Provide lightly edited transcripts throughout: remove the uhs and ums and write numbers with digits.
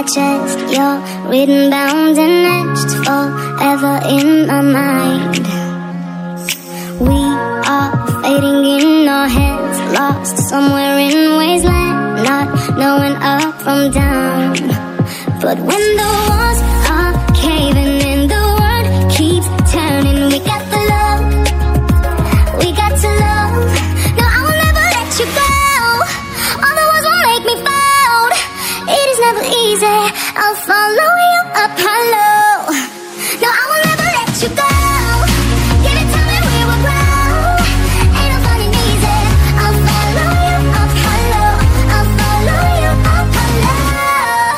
my chest. You're written, bound and etched forever in my mind. We are fading in our heads, lost somewhere in wasteland, not knowing up from down. But when the walls are caving in, the world keeps turning. We got the love, we got to love. No, I will never let you go. All the walls will make me fold. It is never easy, I'll follow you up hollow. No, I will never let you go. Give it time and we will grow. Ain't no finding easy, I'll follow you up hollow. I'll follow you up hollow.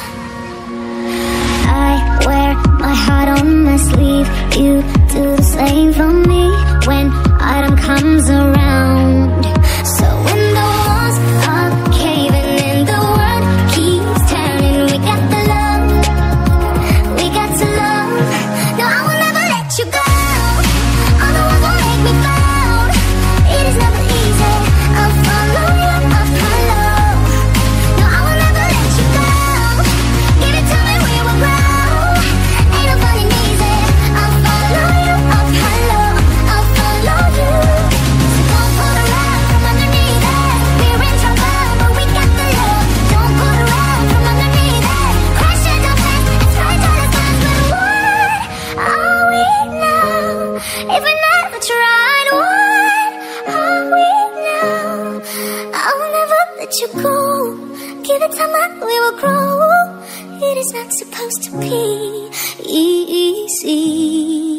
I wear my heart on my sleeve. You do the same for me when autumn comes around. So when the walls are caving in, the world keeps turning. We got the love, we got to love. No, I will never let you go. All the walls will make me fold. It is never easy, I'll follow you up hollow. No, I will never let you go. Give it time and we will grow. Ain't no finding easy, I'll follow you up hollow. I'll follow you. So don't pull the rug from underneath us. We're in trouble, but we got the love. Don't pull the rug from underneath us. Crashing down fast, it's right on us, but what are we now? If we never tried, what are we now? I will never let you go. Give it time and we will grow. It is not supposed to be easy.